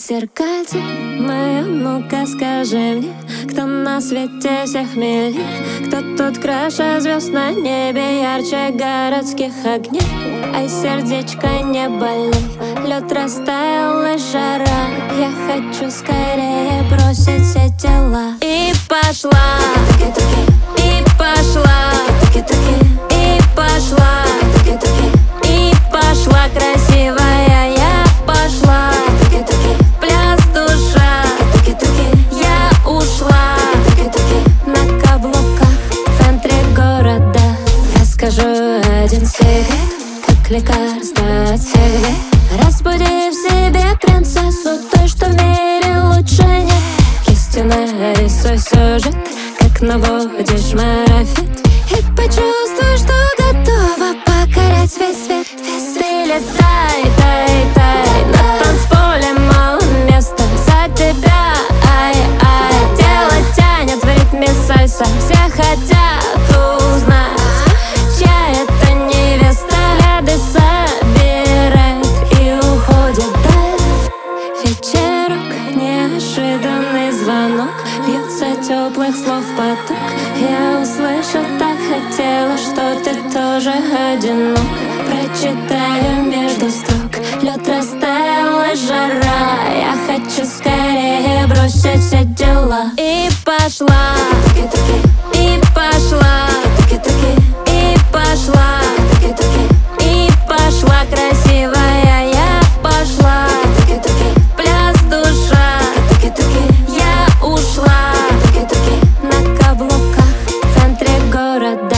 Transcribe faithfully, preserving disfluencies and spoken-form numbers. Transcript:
Зеркальце мое, ну-ка скажи мне, кто на свете всех милее, кто тут краше звезд на небе, ярче городских огней. Ай, сердечко, не болей, лед растаял и жара. Я хочу скорее бросить все дела. И пошла, и пошла, и пошла, и пошла красивая, я пошла. Пляс душа, я ушла на каблуках в центре города. Расскажу один секрет, как лекарство от всех бед. Разбуди в себе принцессу, той, что в мире лучше нет. Кистью нарисуй сюжет, как наводишь марафет, и почувствуй, что готова покорять весь свет. Прилетай, тай, тай, на танцполе мало места за тебя. Ай, ай, тело тянет в ритме сальса. Все хотят узнать, чья это невеста. Ряды собирает и уходит даль. Вечерок, неожиданный звонок, льется теплых слов поток. Я услышать так хотела, что ты тоже одинок. Прочитаю между строк, лед растаял и жара. Я хочу скорее бросить все дела. И пошла, и пошла, и пошла, и пошла красивая, я пошла. Пляс душа, я ушла на каблуках в центре города.